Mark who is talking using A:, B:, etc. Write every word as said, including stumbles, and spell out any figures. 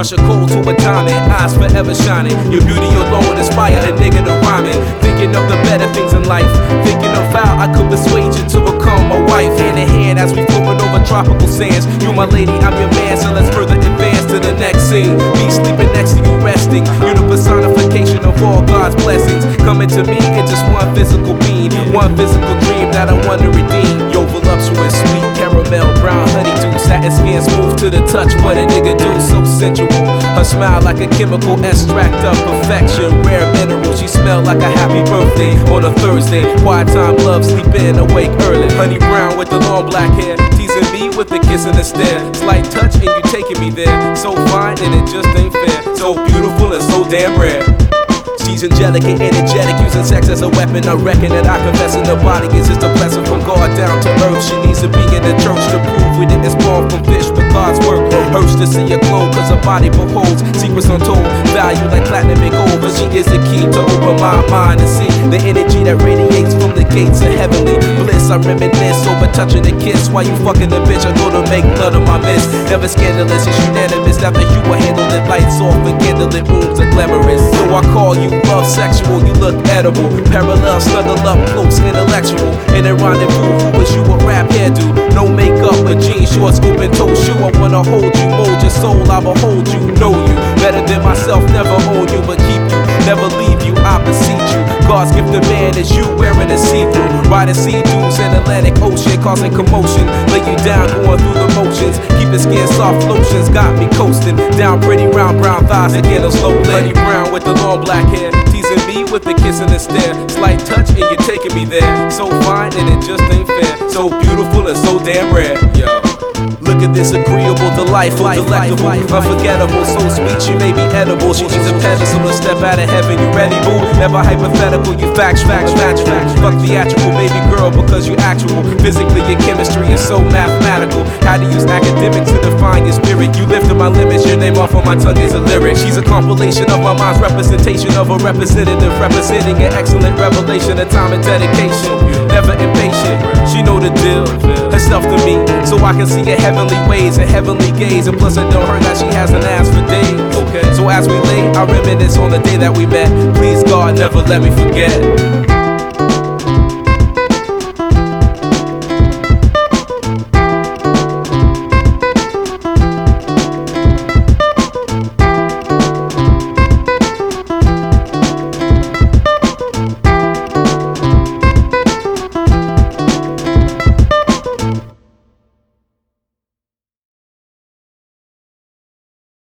A: crush a coal to a diamond, eyes forever shining. Your beauty alone inspire a nigga to rhyming. Thinking of the better things in life, thinking of how I could persuade you to become my wife. Hand in hand as we floating over tropical sands. You my lady, I'm your man, so let's further advance to the next scene. Me sleeping next to you resting. You're the personification of all God's blessings, coming to me in just one physical being, one physical dream that I want to redeem. Yo, voluptuous, sweet caramel, brown honeydew, satin skin smooth to the touch. What a nigga do, so sensual. Her smile like a chemical extract of perfection, rare mineral. She smell like a happy birthday on a Thursday. Quiet time, love, sleeping, awake early. Honey brown with the long black hair, teasing me with a kiss and a stare. Slight touch and you taking me there. So fine and it just ain't fair. So beautiful and so damn rare. She's angelic and energetic, using sex as a weapon. I reckon that I confess in her body is just a blessing from God down to earth. She needs to be in the church to prove we didn't spawn from fish, but God's work hurts to see her glow, cause her body beholds secrets untold, value like platinum and gold. But she is the key to open my mind and see the energy that radiates from the gates of heavenly bliss. I reminisce over touching a kiss while you fucking the bitch. I go to make none of my miss. Never scandalous, it's unanimous. After you will handle it, lights off and candlelit rooms are glamorous. So I call you love sexual, you look edible. Parallel, snuggle up close, intellectual. In a rendezvous, who wish you a rap hairdo? No makeup, but jeans, shorts, open toe shoe. I wanna hold you, mold your soul, I behold you, know you better than myself, never own you, but keep you, never leave you, I beseech you. God's gift to man is you wearing a see-through, riding sea dunes in Atlantic Ocean, causing commotion. Lay you down, going through the motions. Keep the skin soft, lotions got me coasting. Down pretty round brown thighs again, a slow lady brown with the long black hair, teasing me with a kiss and a stare. Slight touch and you're taking me there. So fine and it just ain't fair. So beautiful and so damn rare. Yo. Look at this agreeable, delightful, delectable, unforgettable, so sweet she may be edible. She needs a pedestal to step out of heaven. You ready, boo? Never hypothetical, you facts, facts, facts, facts. Fuck theatrical, baby girl, because you actual. Physically, your chemistry is so mathematical. How to use academics to define your spirit. You lifted my limits, your name off on my tongue is a lyric. She's a compilation of my mind's representation of a representative, representing an excellent revelation of time and dedication. Never impatient, she know the deal. Herself to me, so I can see her heavenly ways and heavenly gaze. And plus I know her that she hasn't asked for days. Okay. So as we lay, I reminisce on the day that we met. Please God, never let me forget.